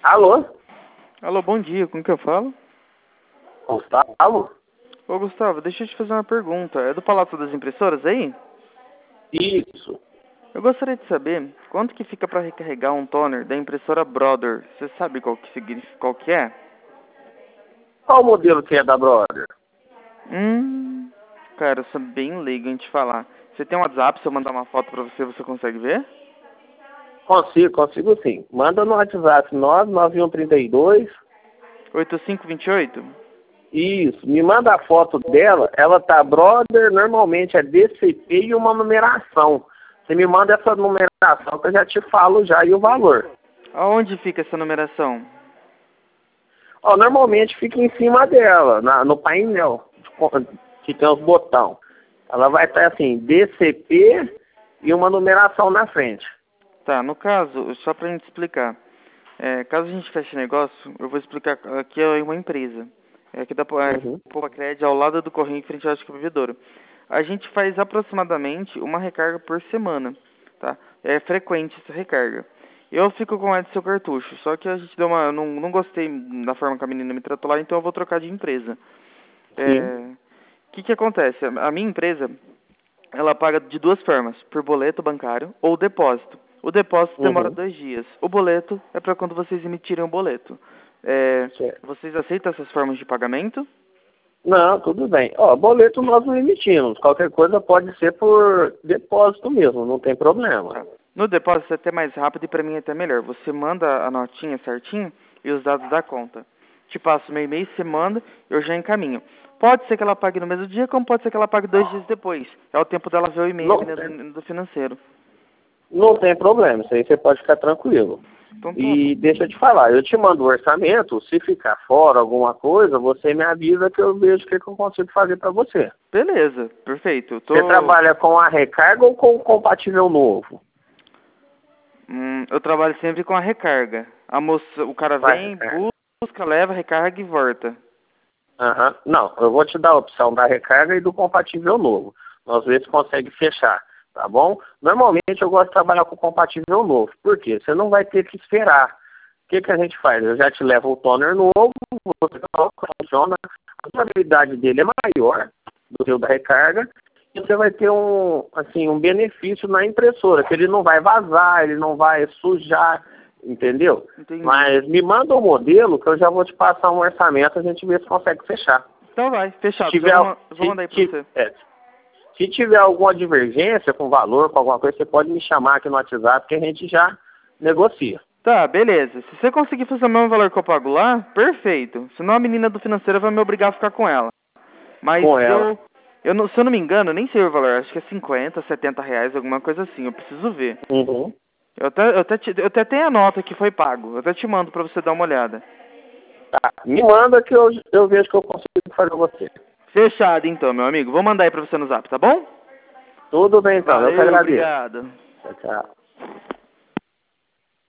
Alô? Alô, bom dia, com quem eu falo? Gustavo? Ô Gustavo, deixa eu te fazer uma pergunta. É do Palácio das Impressoras aí? Isso. Eu gostaria de saber quanto que fica para recarregar um toner da impressora Brother. Você sabe qual que significa, qual que é? Qual o modelo que é da Brother? Cara, eu sou bem leigo em te falar. Você tem um WhatsApp, se eu mandar uma foto pra você, você consegue ver? Consigo sim. Manda no WhatsApp 99132. 8528? Isso. Me manda a foto dela. Ela tá Brother, normalmente é DCP e uma numeração. Você me manda essa numeração que eu já te falo já e o valor. Aonde fica essa numeração? Ó, normalmente fica em cima dela, no painel, que tem os botões. Ela vai estar assim, DCP e uma numeração na frente. Tá, no caso, só pra gente explicar. Caso a gente feche negócio, eu vou explicar. Aqui é uma empresa. É aqui da Uhum. Povacred, ao lado do Correio, em frente à Ótica Bebedouro. A gente faz aproximadamente uma recarga por semana, tá? É frequente essa recarga. Eu fico com a do seu cartucho, só que a gente deu uma... Não gostei da forma que a menina me tratou lá, então eu vou trocar de empresa. Sim. O que acontece? A minha empresa, ela paga de duas formas, por boleto bancário ou depósito. O depósito demora Uhum. 2 dias. O boleto é para quando vocês emitirem o boleto. Certo. Vocês aceitam essas formas de pagamento? Não, tudo bem. Ó, boleto nós não emitimos. Qualquer coisa pode ser por depósito mesmo, não tem problema. Tá. No depósito é até mais rápido e para mim é até melhor. Você manda a notinha certinho e os dados da conta. Te passo meu e-mail, você manda, eu já encaminho. Pode ser que ela pague no mesmo dia, como pode ser que ela pague 2 dias depois. É o tempo dela ver o e-mail Não, ali do financeiro. não tem problema, isso aí você pode ficar tranquilo. Então tá bom. E deixa eu te falar, eu te mando o orçamento, se ficar fora alguma coisa, você me avisa que eu vejo o que eu consigo fazer para você. Beleza, perfeito. Você trabalha com a recarga ou com o compatível novo? Eu trabalho sempre com a recarga. O cara Vai vem, recarga. busca, leva, recarga e volta. Aham. Não, eu vou te dar a opção da recarga e do compatível novo. Nós vemos se consegue fechar, tá bom? Normalmente eu gosto de trabalhar com compatível novo. Por quê? Você não vai ter que esperar. O que a gente faz? Eu já te levo o toner novo, você coloca, funciona, a durabilidade dele é maior do que o da recarga, e você vai ter um benefício na impressora, que ele não vai vazar, ele não vai sujar, entendeu? Entendi. Mas me manda o modelo que eu já vou te passar um orçamento, a gente vê se consegue fechar. Então vai, fechado. Se tiver, Vou mandar aí pra você. se tiver alguma divergência com valor, com alguma coisa, você pode me chamar aqui no WhatsApp que a gente já negocia. Tá, beleza. Se você conseguir fazer o mesmo valor que eu pago lá, perfeito. Senão a menina do financeiro vai me obrigar a ficar com ela. Mas Com ela. se eu não me engano, eu nem sei o valor. Acho que é 50, 70 reais, alguma coisa assim. Eu preciso ver. Uhum. Eu até tenho a nota que foi pago. Eu até te mando pra você dar uma olhada. Tá. Me manda que eu vejo que eu consigo fazer com você. Fechado então, meu amigo. Vou mandar aí pra você no zap, tá bom? Tudo bem então, eu que Valeu, agradeço. obrigado. Tchau, tchau.